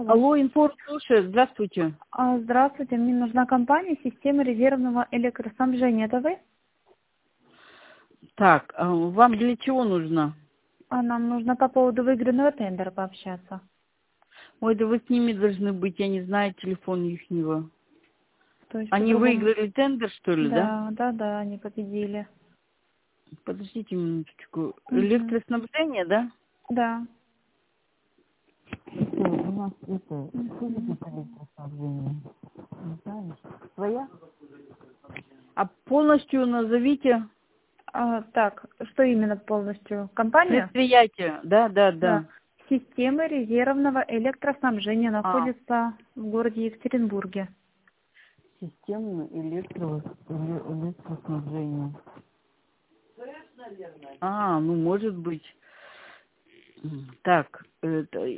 Алло. Алло, инфо слушает. Здравствуйте. Здравствуйте, мне нужна компания системы резервного электроснабжения. Это вы? Так, вам для чего нужно? Нам нужно по поводу выигранного тендера пообщаться. Ой, да вы с ними должны быть, я не знаю телефон ихнего. То есть Они по-другому. выиграли тендер, что ли, да? Да, они победили. Подождите минуточку. Мгм. Электроснабжение, да? Да. Это у нас это, что за Мгм. электроснабжение? Не знаешь? Своя? А полностью назовите Так, что именно полностью? Компания? предприятие. Да, да, Да. да. Системы резервного электроснабжения А, находится в городе Екатеринбурге. системное электроснабжение. А, ну может быть. Так, это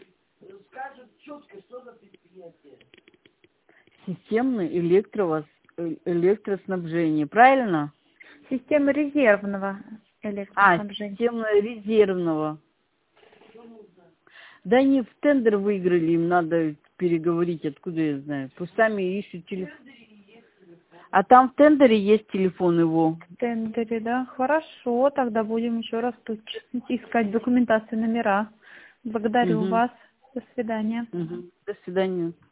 системное электроснабжение, правильно? Системы резервного А, электроснабжения. системное резервного. Да они в тендер выиграли, им надо переговорить, откуда я знаю. Пусть сами ищут телефон. А там в тендере есть телефон его. В тендере, да? Хорошо, тогда будем еще раз тут искать документацию, номера. Благодарю Угу, вас. До свидания. угу. До свидания.